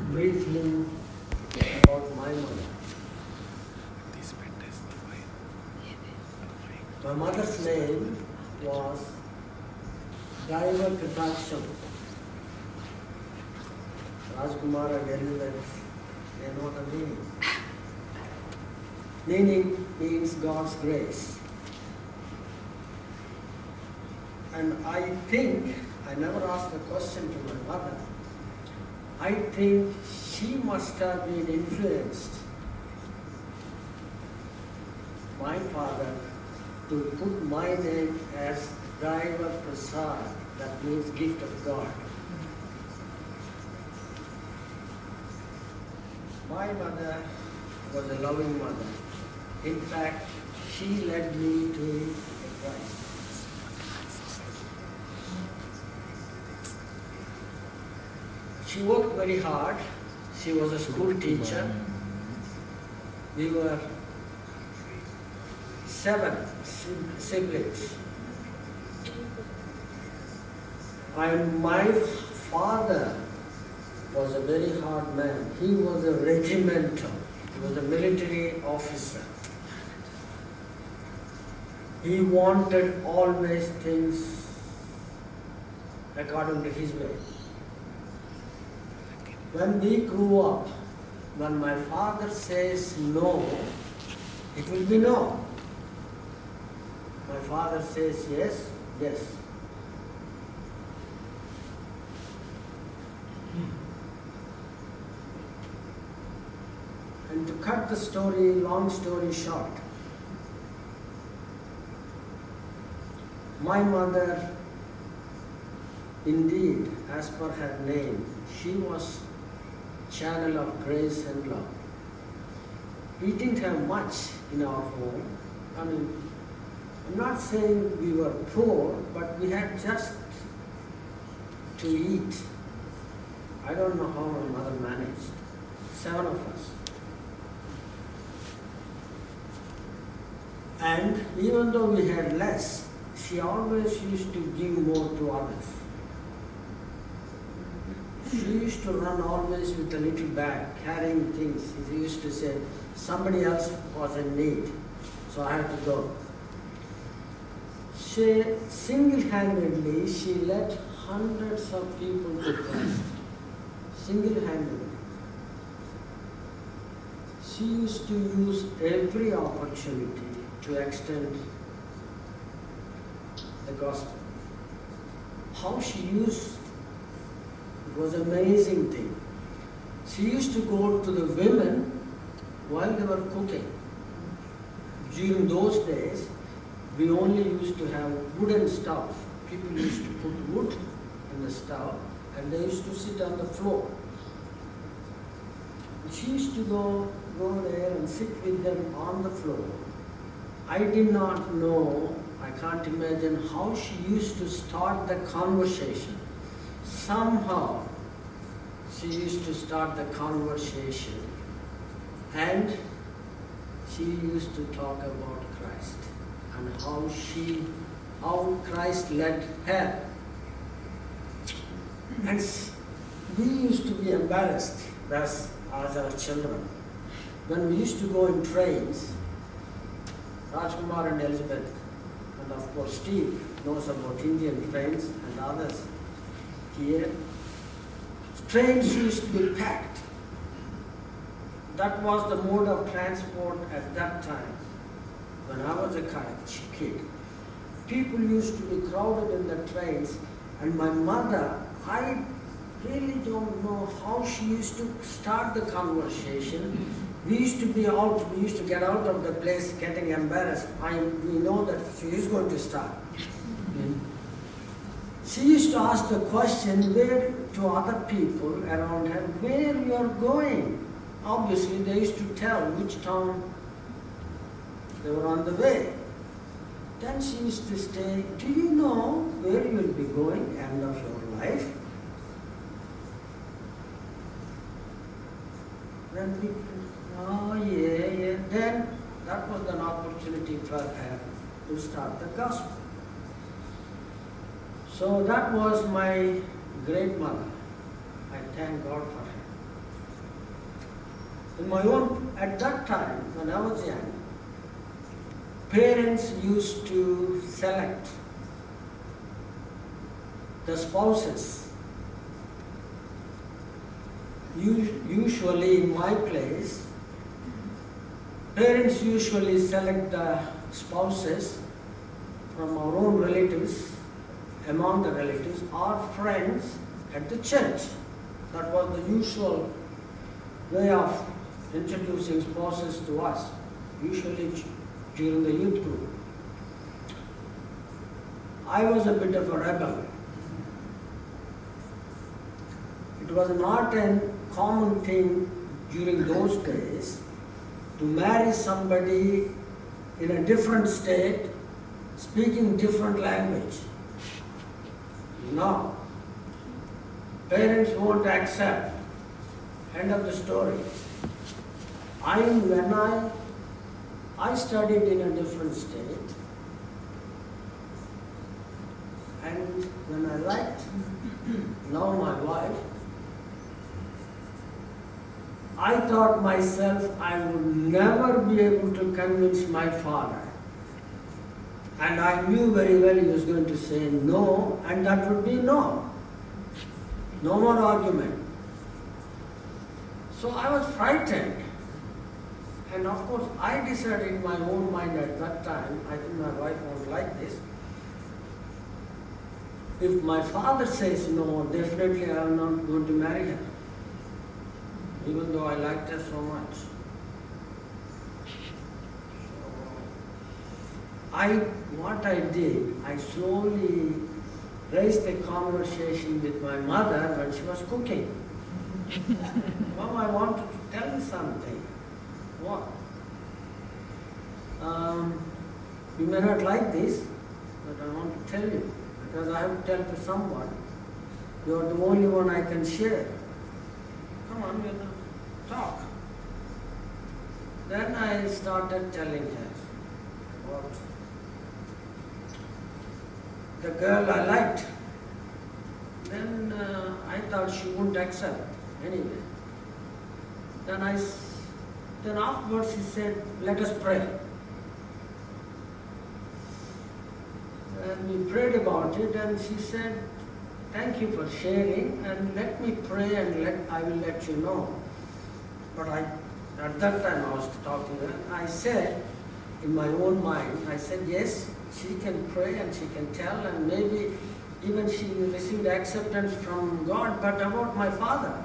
briefly about my mother. My mother's name was Daiva Kritaksham. Rajkumar and Elizabeth, they know the meaning. Meaning means God's grace. And I think, I never asked the question to my mother, I think she must have been influenced my father to put my name as Daiva Prasad, that means gift of God. My mother was a loving mother. In fact, she led me to Christ. She worked very hard. She was a school teacher. We were 7 siblings. And my father was a very hard man. He was a regimental. He was a military officer. He wanted always things according to his way. When we grew up, when my father says no, it will be no. My father says yes, yes. And to cut the story, long story short, my mother, indeed, as per her name, she was channel of grace and love. We didn't have much in our home. I mean, I'm not saying we were poor, but we had just to eat. I don't know how my mother managed. 7 of us. And even though we had less, she always used to give more to others. She used to run always with a little bag, carrying things. She used to say, somebody else was in need, so I had to go. She single-handedly, she led hundreds of people to Christ. Single-handedly. She used to use every opportunity to extend the gospel. How she used it was an amazing thing. She used to go to the women while they were cooking. During those days, we only used to have wooden stove. People used to put wood in the stove and they used to sit on the floor. She used to go there and sit with them on the floor. I did not know, I can't imagine how she used to start the conversation. Somehow, she used to start the conversation and she used to talk about Christ and how Christ led her. And we used to be embarrassed as our children. When we used to go in trains, Rajkumar and Elizabeth, and of course Steve knows about Indian trains and others here. Trains used to be packed. That was the mode of transport at that time. When I was a kid, people used to be crowded in the trains, and my mother, I really don't know how she used to start the conversation. We used to get out of the place getting embarrassed. We know that she is going to start. She used to ask the question to other people around her, where you are going. Obviously, they used to tell which town they were on the way. Then she used to say, do you know where you will be going end of your life? Then people, oh yeah. Then that was an opportunity for her to start the gospel. So that was my great mother. I thank God for her. In my own, at that time, when I was young, parents used to select the spouses. Usually in my place, parents usually select the spouses from our own relatives, among the relatives, or friends at the church. That was the usual way of introducing spouses to us, usually during the youth group. I was a bit of a rebel. It was not a common thing during those days to marry somebody in a different state, speaking different language. No. Parents won't accept. End of the story. When I studied in a different state, and when I liked now my wife, I thought myself I would never be able to convince my father. And I knew very well he was going to say no, and that would be no. No more argument. So I was frightened. And of course, I decided in my own mind at that time, I think my wife won't like this. If my father says no, definitely I am not going to marry her, even though I liked her so much. What I did, I slowly raised a conversation with my mother when she was cooking. Mom, I wanted to tell you something. What? You may not like this, but I want to tell you, because I have to tell to someone. You are the only one I can share. Come on, talk. Then I started telling her about the girl I liked. Then I thought she wouldn't accept anyway. Then afterwards she said, let us pray. And we prayed about it, and she said, thank you for sharing, and let me pray and I will let you know. But at that time I was talking to her, I said, in my own mind, I said, yes, she can pray and she can tell, and maybe even she received acceptance from God, but about my father.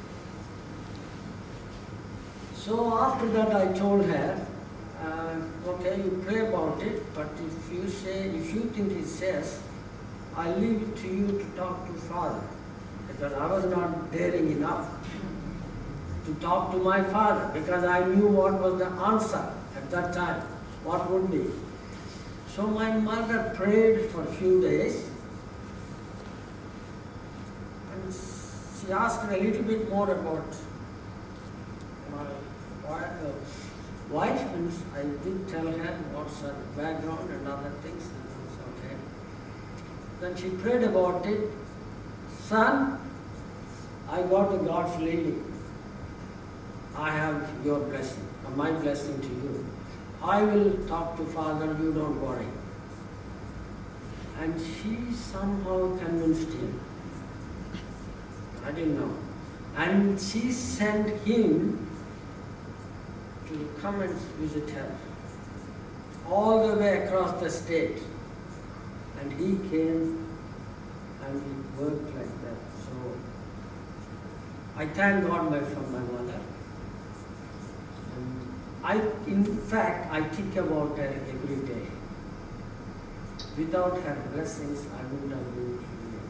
So after that I told her, okay, you pray about it, but if you think he says, I'll leave it to you to talk to father, because I was not daring enough to talk to my father, because I knew what was the answer at that time, what would be. So my mother prayed for a few days, and she asked a little bit more about my wife, and I did tell her what's her background and other things, and it was okay. Then she prayed about it. Son, I got the God's leading. I have your blessing, or my blessing to you. I will talk to Father, you don't worry. And she somehow convinced him. I didn't know. And she sent him to come and visit her, all the way across the state. And he came and he worked like that. So I thank God for my mother. And in fact, I think about her every day. Without her blessings, I wouldn't have been here.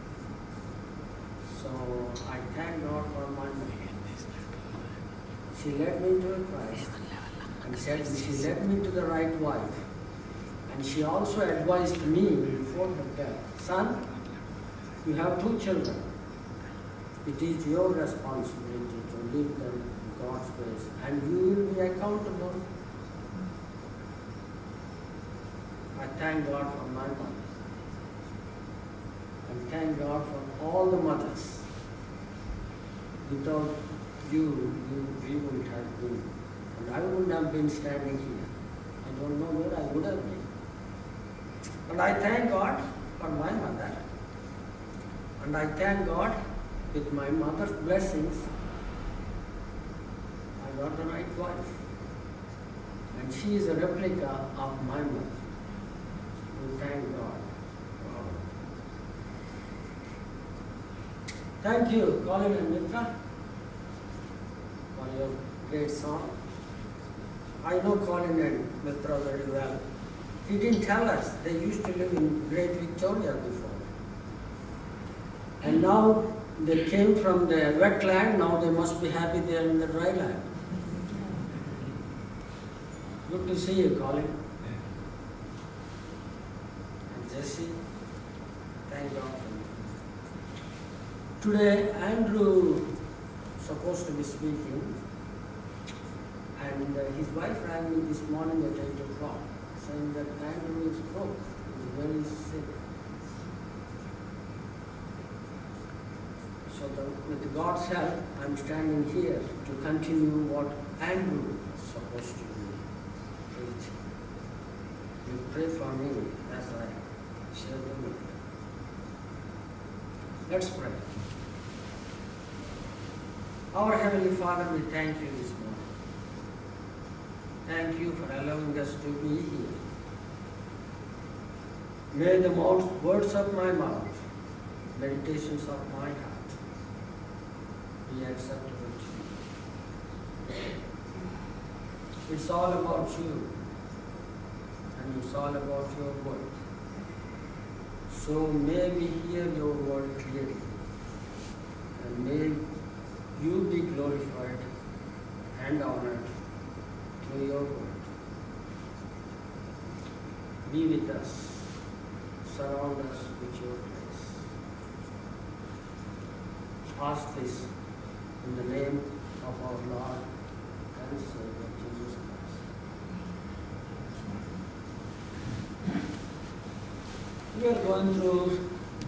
So I thank God for my mother. She led me to Christ, and she led me to the right wife. And she also advised me before her death, son, you have 2 children. It is your responsibility to lead them in God's ways, and you will be accountable. I thank God for my mother. And thank God for all the mothers. Without we wouldn't have been. And I wouldn't have been standing here. I don't know where I would have been. And I thank God for my mother. And I thank God with my mother's blessings, I got the right wife. And she is a replica of my mother. We thank God. Wow. Thank you, Colin and Mitra, for your great song. I know Colin and Mitra very well. He didn't tell us they used to live in Great Victoria before. And now they came from the wetland, now they must be happy they are in the dry land. Good to see you, Colin. And Jesse, thank God for you. Today, Andrew is supposed to be speaking, and his wife rang me this morning at 8 o'clock, saying that Andrew is broke, he is very sick. So with God's help, I'm standing here to continue what Andrew was supposed to be preaching. You pray for me as I share the word. Let's pray. Our Heavenly Father, we thank you this morning. Thank you for allowing us to be here. May the words of my mouth, meditations of my heart, be acceptable to you. It's all about you, and it's all about your word. So may we hear your word clearly, and may you be glorified and honored through your word. Be with us, surround us with your grace. Ask this in the name of our Lord and Savior, Jesus Christ. We are going through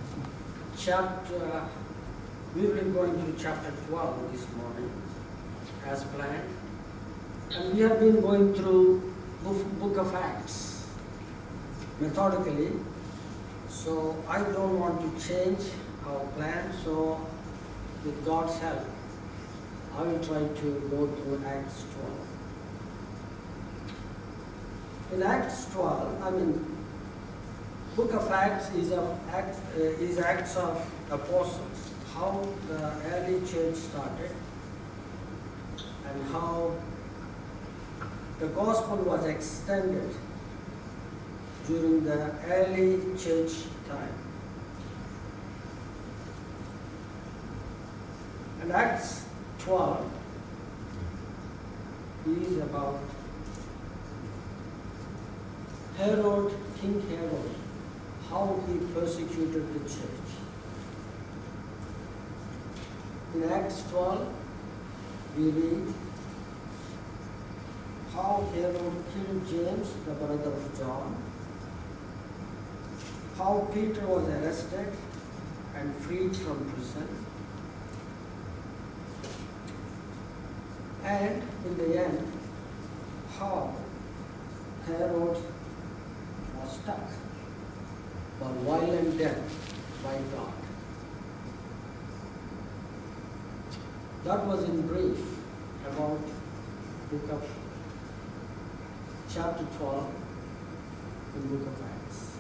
we will be going through chapter 12 this morning, as planned. And we have been going through Book of Acts methodically. So I don't want to change our plan, so with God's help, I will try to go through Acts 12. In Acts 12, Book of Acts is Acts of Apostles, how the early church started and how the gospel was extended during the early church time. And Acts 12 is about Herod, King Herod, how he persecuted the church. In Acts 12, we read how Herod killed James, the brother of John, how Peter was arrested and freed from prison, and in the end, how Herod was stuck for violent death by God. That was in brief about Book of chapter 12 in Book of Acts.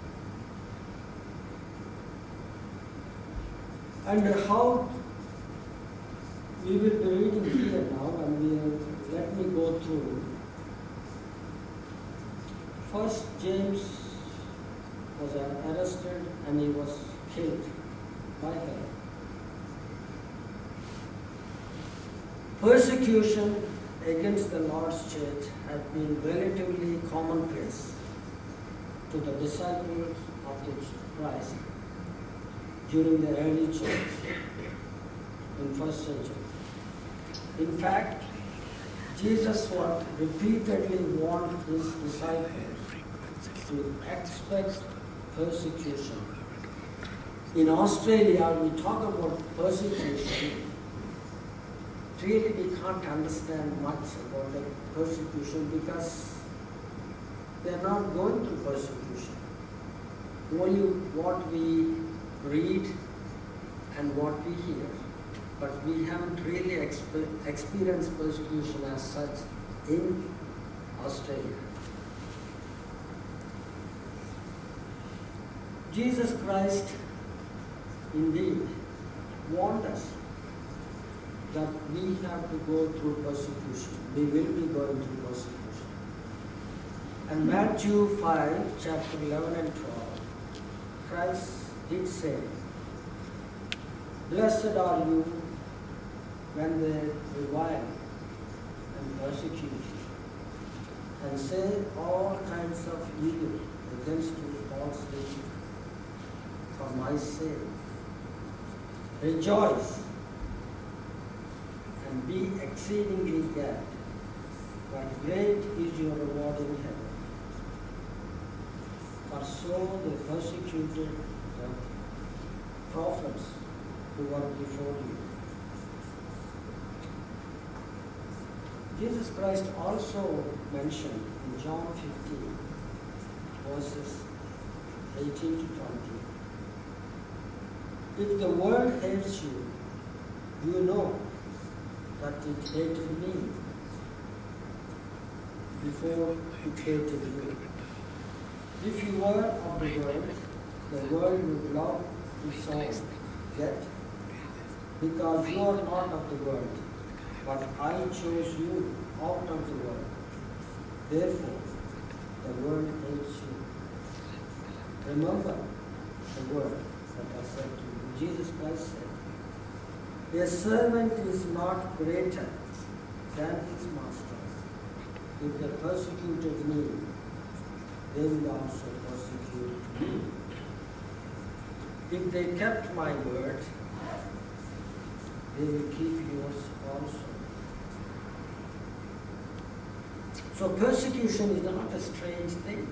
And how we will be reading here now, and let me go through. First, James was arrested and he was killed by Herod. Persecution against the Lord's church had been relatively commonplace to the disciples of the Christ during the early church in first century. In fact, Jesus repeatedly warned his disciples to expect persecution. In Australia, we talk about persecution really we can't understand much about the persecution because they are not going through persecution. Only what we read and what we hear. But we haven't really experienced persecution as such in Australia. Jesus Christ indeed warned us that we have to go through persecution. We will be going through persecution. And Matthew 5, chapter 11 and 12, Christ did say, "Blessed are you when they revile and persecute you, and say all kinds of evil against you falsely for my sake. Rejoice and be exceedingly glad, for great is your reward in heaven. For so they persecuted the prophets who were before you." Jesus Christ also mentioned in John 15, verses 18 to 20, "If the world hates you, you know that it hated me before it hated you. If you were of the world would love its own. Yet, because you are not of the world, but I chose you out of the world, therefore the world hates you. Remember the word that I said to you." Jesus Christ said, "A servant is not greater than his master. If they persecuted me, they will also persecute you. If they kept my word, they will keep yours also." So persecution is not a strange thing.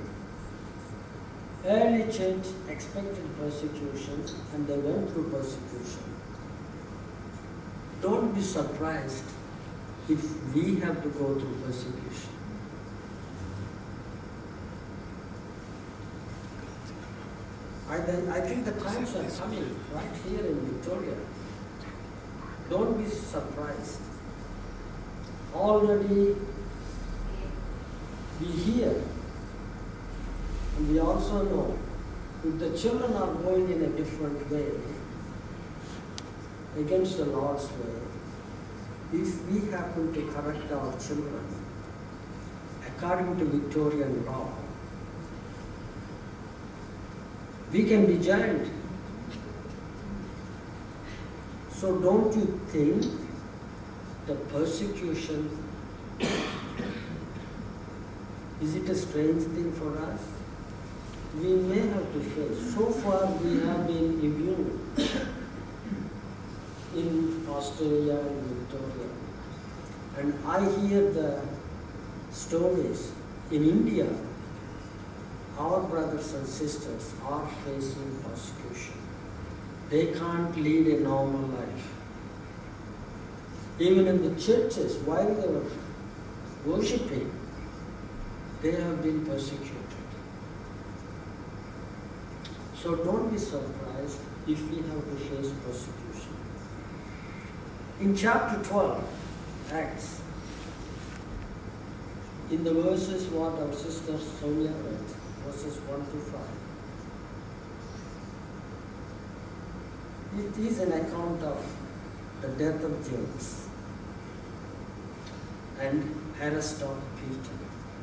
Early church expected persecution and they went through persecution. Don't be surprised if we have to go through persecution. I think the times are coming right here in Victoria. Don't be surprised. Already we hear and we also know if the children are going in a different way against the Lord's way, if we happen to correct our children according to Victorian law, we can be jailed. So don't you think the persecution, is it a strange thing for us? We may have to face. So far we have been immune in Australia and Victoria. And I hear the stories in India. Our brothers and sisters are facing persecution. They can't lead a normal life. Even in the churches, while they were worshipping, they have been persecuted. So don't be surprised if we have to face persecution. In chapter 12, Acts, in the verses what our sister Sonia read, verses 1 to 5, it is an account of the death of James and arrest of Peter.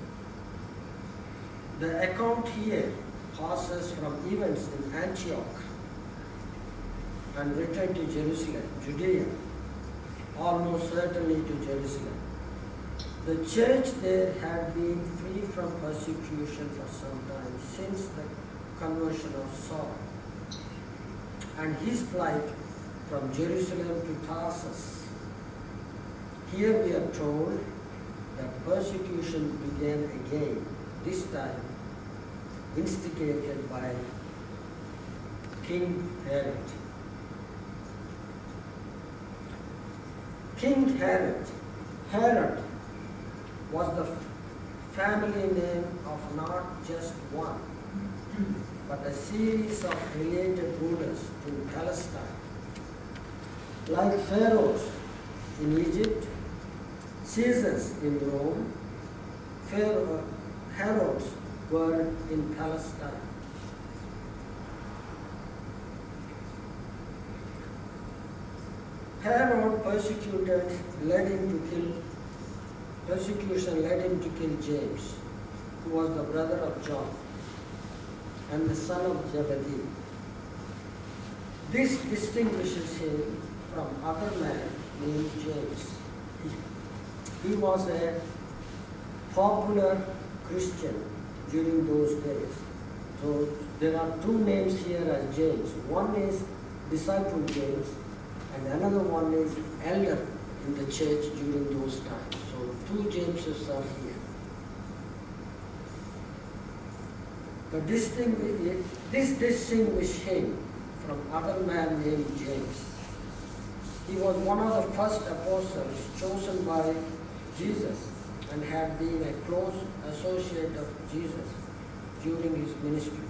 The account here passes from events in Antioch and return to Jerusalem, Judea, almost certainly to Jerusalem. The church there had been free from persecution for some time since the conversion of Saul and his flight from Jerusalem to Tarsus. Here we are told that persecution began again, this time instigated by King Herod. King Herod. Herod was the family name of not just one, but a series of related rulers in Palestine. Like pharaohs in Egypt, Caesars in Rome, Herods were in Palestine. Herod persecution led him to kill James, who was the brother of John and the son of Zebedee. This distinguishes him from other men named James. He was a popular Christian during those days. So there are two names here as James. One is disciple James, and another one is elder in the church during those times. So two Jameses are here. But this distinguished him from other man named James. He was one of the first apostles chosen by Jesus and had been a close associate of Jesus during his ministry.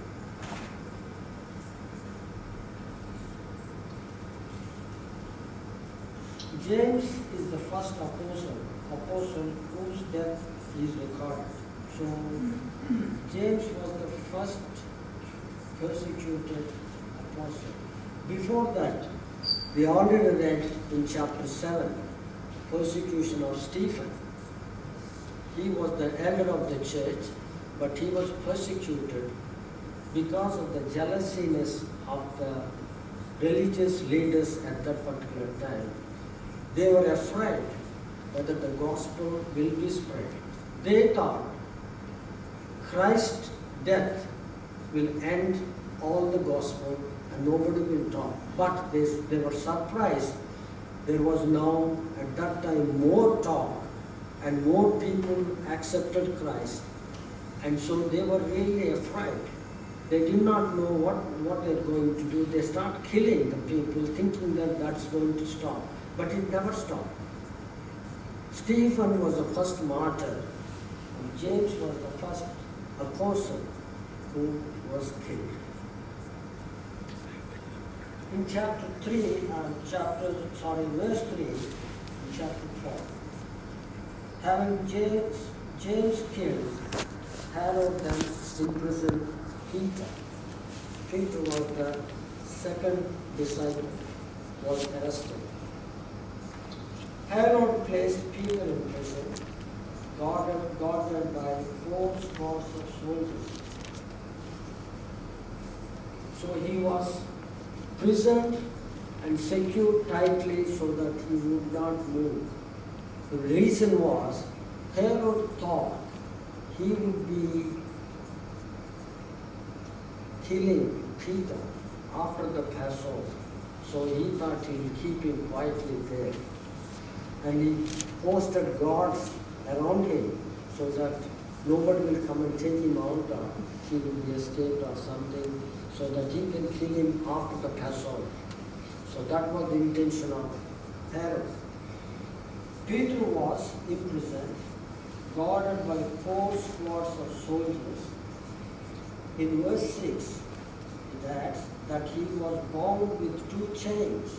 James is the first apostle whose death is recorded. So James was the first persecuted apostle. Before that, we already read in chapter 7, persecution of Stephen. He was the elder of the church, but he was persecuted because of the jealousiness of the religious leaders at that particular time. They were afraid whether the gospel will be spread. They thought Christ's death will end all the gospel and nobody will talk. But they were surprised. There was now at that time more talk and more people accepted Christ. And so they were really afraid. They did not know what they're going to do. They start killing the people thinking that that's going to stop. But it never stopped. Stephen was the first martyr, and James was the first apostle who was killed. In verse 3, in chapter 4, having James killed, Herod then imprisoned Peter. Peter was the second disciple, was arrested. Herod placed Peter in prison, guarded by 4 squads of soldiers. So he was prisoned and secured tightly so that he would not move. The reason was Herod thought he would be killing Peter after the Passover. So he thought he would keep him quietly there. And he posted guards around him so that nobody will come and take him out or he will be escaped or something, so that he can kill him after the Passover. So that was the intention of Herod. Peter was imprisoned, guarded by 4 squads of soldiers. In verse 6, it adds that he was bound with 2 chains.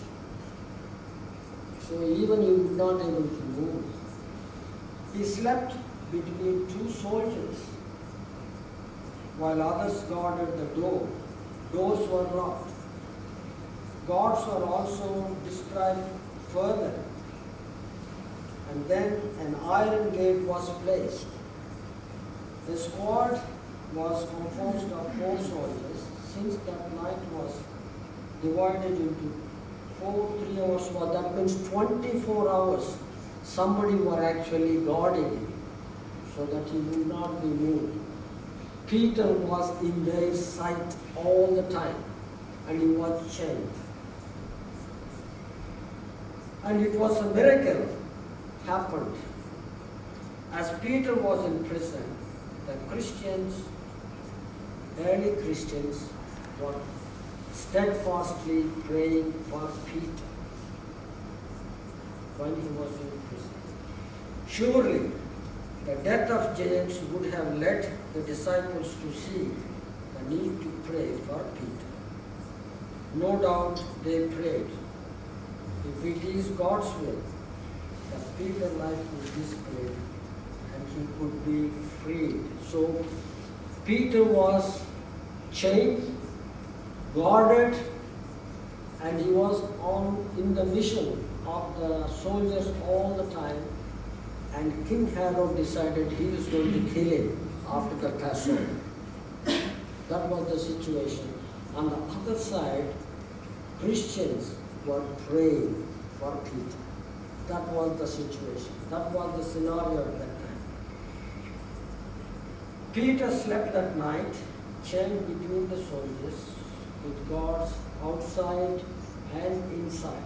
So even he was not able to move. He slept between 2 soldiers, while others guarded the door. Doors were locked. Guards were also described further. And then an iron gate was placed. The squad was composed of 4 soldiers, since that night was divided into 3 hours. Well, that means 24 hours. Somebody were actually guarding him so that he would not be moved. Peter was in their sight all the time, and he was chained. And it was a miracle happened. As Peter was in prison, the Christians, early Christians, were steadfastly praying for Peter. when he was in prison. Surely, the death of James would have led the disciples to see the need to pray for Peter. No doubt they prayed. If it is God's will, that Peter's life would be spared and he could be freed. So Peter was chained, guarded, and he was in the vision of the soldiers all the time. And King Herod decided he was going to kill him after the Passover. That was the situation. On the other side, Christians were praying for Peter. That was the situation. That was the scenario at that time. Peter slept that night, chained between the soldiers, with guards outside and inside.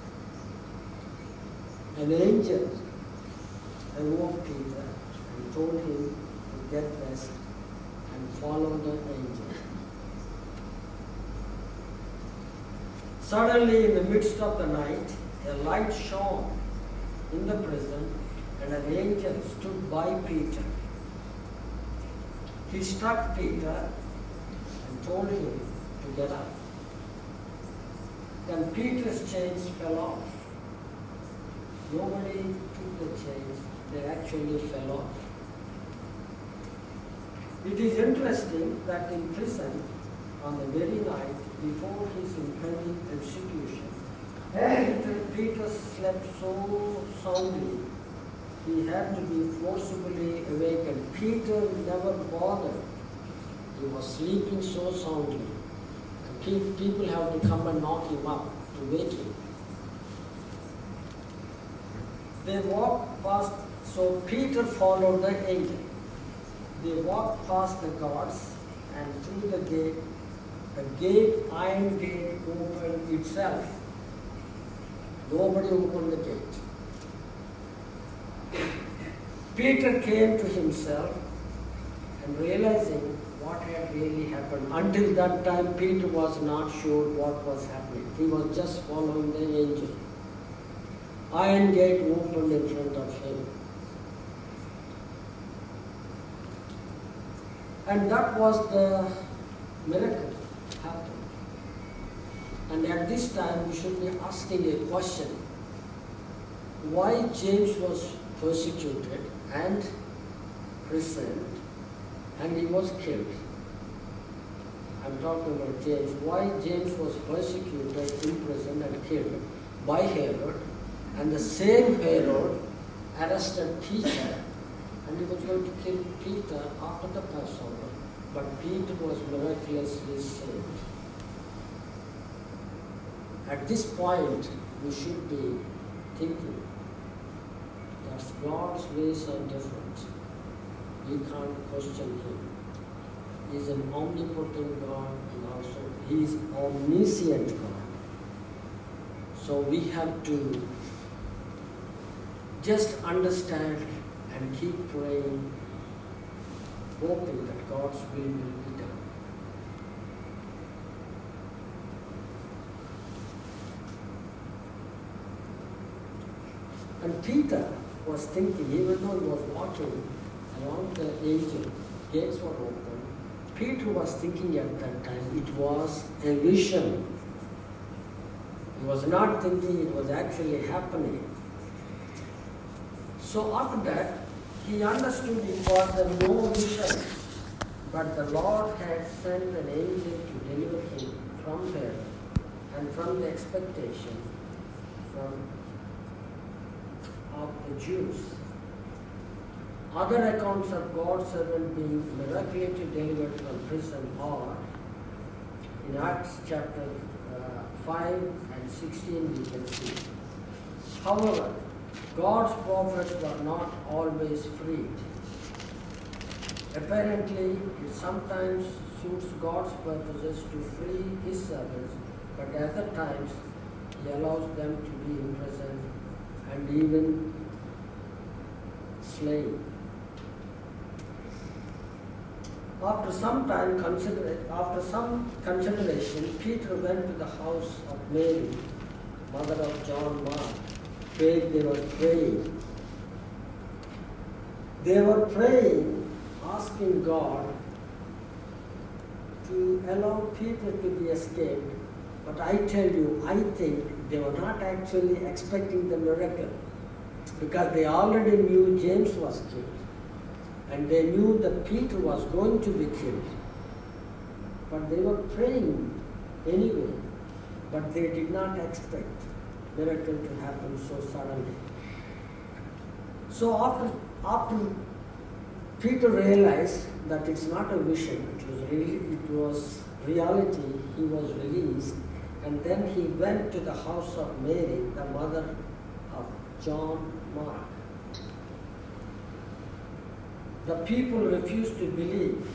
An angel awoke Peter and told him to get rest and follow the angel. Suddenly, in the midst of the night, a light shone in the prison, and an angel stood by Peter. He struck Peter and told him to get up. Then Peter's chains fell off. Nobody took the chains, they actually fell off. It is interesting that in prison, on the very night before his impending execution, Peter slept so soundly, he had to be forcibly awakened. Peter never bothered. He was sleeping so soundly. And people have to come and knock him up to wake him. They walked past, so Peter followed the angel. They walked past the guards and through the gate. The iron gate opened itself. Nobody opened the gate. Peter came to himself and realizing what had really happened. Until that time, Peter was not sure what was happening. He was just following the angel. Iron gate opened in front of him. And that was the miracle happened. And at this time, we should be asking a question. Why James was persecuted and imprisoned and he was killed? I'm talking about James. Why James was persecuted, imprisoned and killed by Herod, and the same Herod arrested Peter and he was going to kill Peter after the Passover, but Peter was miraculously saved. At this point, we should be thinking that God's ways are different. We can't question Him. He is an omnipotent God and also He is omniscient God. So we have to just understand and keep praying, hoping that God's will be done. And Peter was thinking, even though he was walking along the angel, gates were open, Peter was thinking at that time it was a vision. He was not thinking it was actually happening. So after that, he understood it was a no vision, but the Lord had sent an angel to deliver him from there and from the expectation of the Jews. Other accounts of God's servant being miraculously delivered from prison are in Acts chapter 5 and 16 we can see. However, God's prophets were not always freed. Apparently, it sometimes suits God's purposes to free His servants, but at other times He allows them to be imprisoned and even slain. After some consideration, Peter went to the house of Mary, mother of John Mark, faith they were praying. They were praying, asking God to allow Peter to be escaped. But I tell you, I think they were not actually expecting the miracle, because they already knew James was killed. And they knew that Peter was going to be killed. But they were praying anyway. But they did not expect miracle to happen so suddenly. So after Peter realized that it's not a vision, it was reality, he was released. And then he went to the house of Mary, the mother of John Mark. The people refused to believe.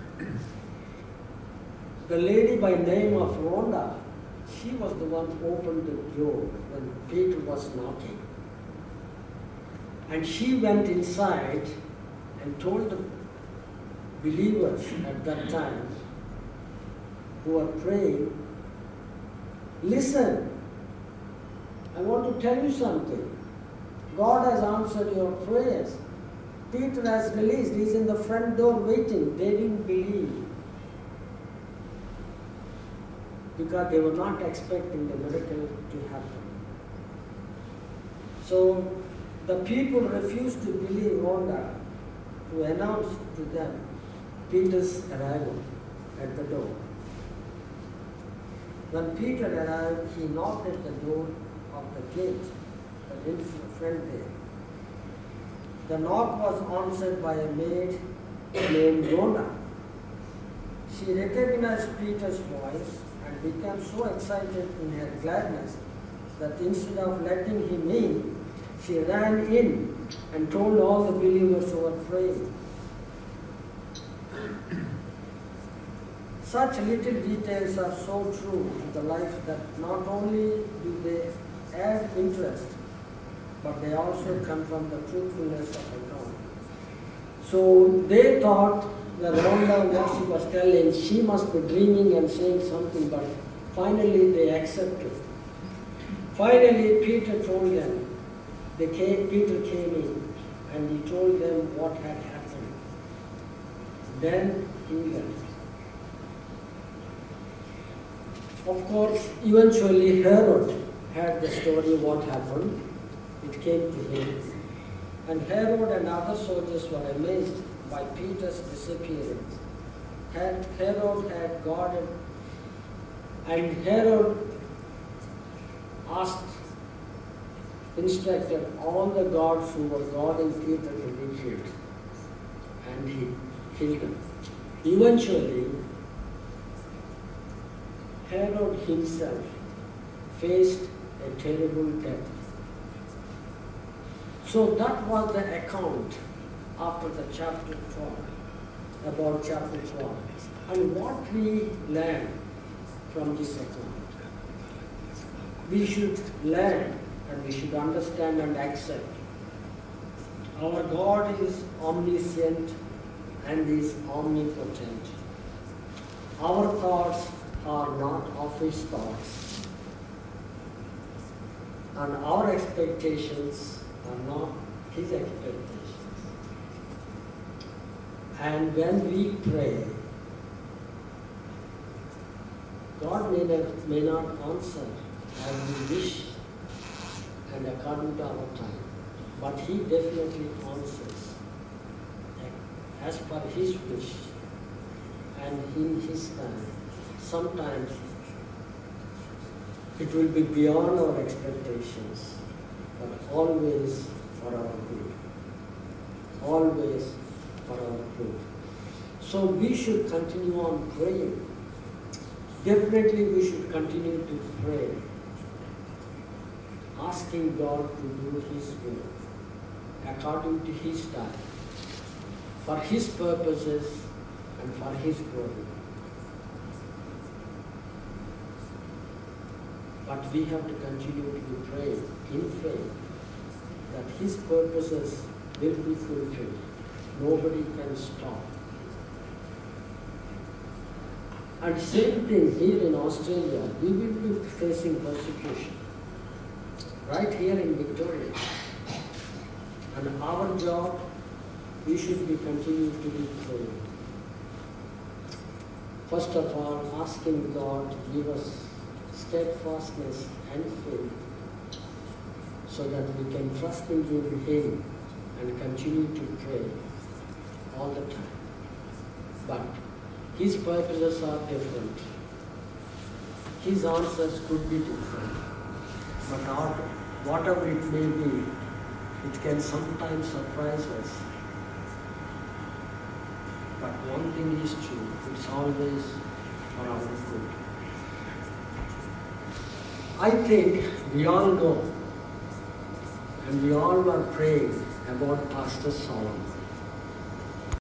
The lady by name of Rhonda, she was the one who opened the door when Peter was knocking. And she went inside and told the believers at that time who were praying, listen, I want to tell you something. God has answered your prayers. Peter has released. He's in the front door waiting. They didn't believe, because they were not expecting the miracle to happen. So the people refused to believe Rhonda, to announce to them Peter's arrival at the door. When Peter arrived, he knocked at the door of the gate, the front there. The knock was answered by a maid named Rhonda. She recognized Peter's voice and became so excited in her gladness that instead of letting him in, she ran in and told all the believers who were praying. Such little details are so true to the life that not only do they add interest, but they also confirm the truthfulness of account. So they thought that Rhonda, what she was telling, she must be dreaming and saying something, but finally they accepted. Finally, Peter told them. Peter came in and he told them what had happened. Then he left. Of course, eventually Herod heard the story what happened. It came to him. And Herod and other soldiers were amazed by Peter's disappearance. Herod had guarded, and Herod instructed all the guards who were guarding Peter to be killed. And he killed them. Eventually, Herod himself faced a terrible death. So that was the account after the chapter 12, about chapter 12. And what we learn from this account, we should learn and we should understand and accept. Our God is omniscient and is omnipotent. Our thoughts are not of His thoughts, and our expectations are not His expectations. And when we pray, God may not answer as we wish and according to our time, but He definitely answers as per His wish and in His time. Sometimes it will be beyond our expectations, but always for our good. Always for our good. So we should continue on praying. Definitely we should continue to pray, asking God to do His will, according to His time, for His purposes and for His glory. But we have to continue to be praying in faith that His purposes will be fulfilled. Nobody can stop. And same thing here in Australia, we will be facing persecution. right here in Victoria. And our job, we should be continuing to be praying. First of all, asking God to give us steadfastness and faith so that we can trust in Him and continue to pray all the time. But His purposes are different. His answers could be different. But whatever it may be, it can sometimes surprise us. But one thing is true, it's always for our good. I think we all know and we all were praying about Pastor Solomon.